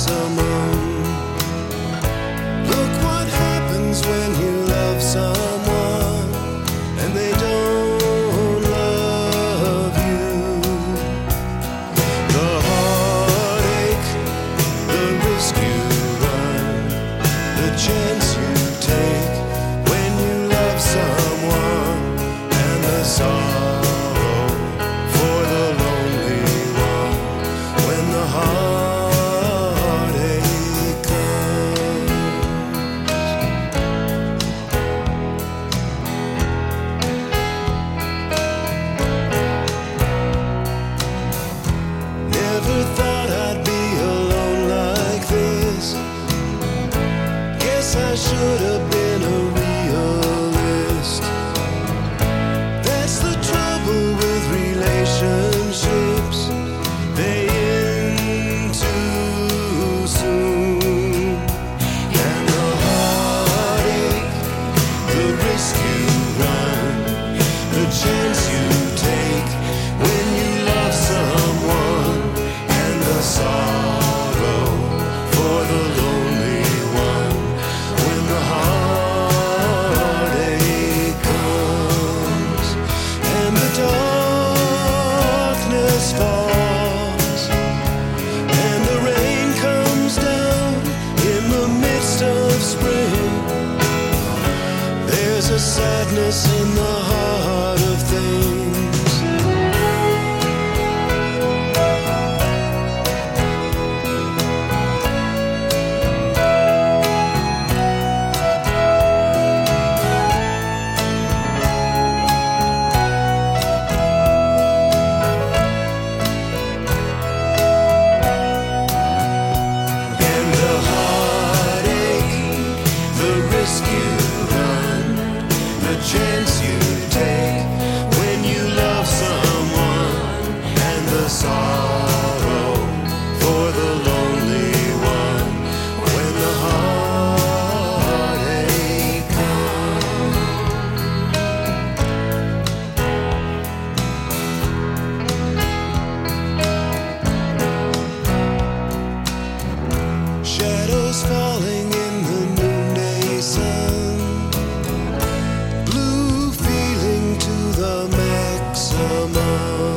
maximum. Look what happens when you love someone and they don't love you. The heartache, the risk you run, the chance you take when you love someone, and the sorrow for the lonely one when the heartache comes. Never thought I'd be alone like this. Guess I should have been a realist. That's the trouble with relationships. They end too soon. And the heartache, the risk you run, the chance you take when you love someone, and the sorrow for the lonely one when the heartache comes and the darkness falls and the rain comes down in the midst of spring. There's a sadness in the heart of things. And the heartache, the risk you run, the chance you take when you love someone, and the sorrow for the lonely one when the heartache comes. Shadows falling in the noonday sun, blue feeling to the maximum.